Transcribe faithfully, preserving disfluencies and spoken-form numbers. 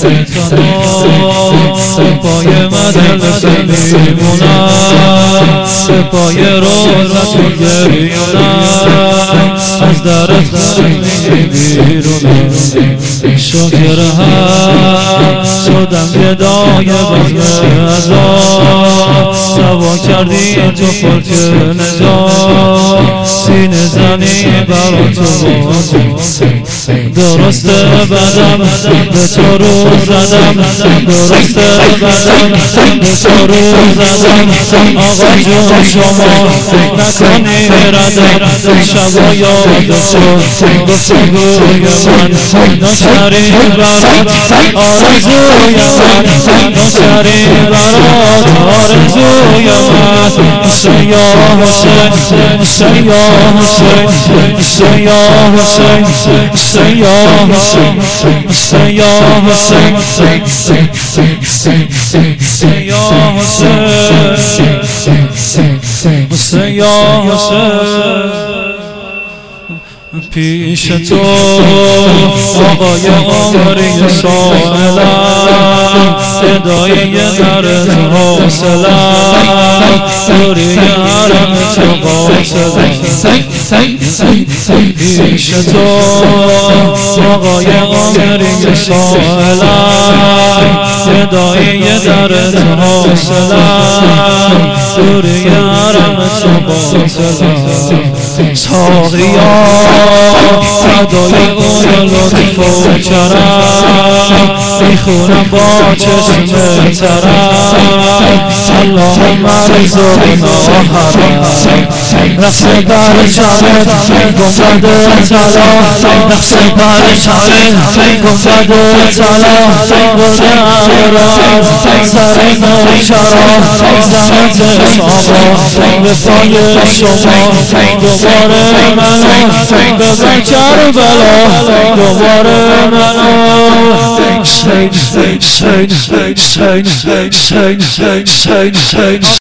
پای مدرسه میمونم پای روزت گریونم از درت خیلی بیرونم شکر هم شدم گدای بزم عذاب سوا کردی تو فلک نجات سینه زنی برا تو درسته بدم به تو رو زدم درسته بدم به تو رو زدم آقا جون شما نکنی ردم شبا یاد شد گفتگوی من نوکری برات آرزوی من نوکری برات آرزوی من حسین یا حسین حسین یا حسین حسین یا حسین حسین یا حسین حسین یا حسین حسین یا حسین حسین یا حسین پیش تو آقای عمری سائلم صدای درت حاصلم دوری حرم تو قاصدم پیش تو آقای عمری سائلم صدای درت حاصلم دوری حرم تو قاصدم ساقیا صدای اون لطف و کرم میخونم با چشم ترم اللهم ارزقنا حرم رقص پرچمت گنبد طلا رقص پرچمت گنبد طلا برده امراض سر نوشرا زمت شما به پای شما دوباره منو بزن کربلا دوباره منو شین شین شین شین شین شین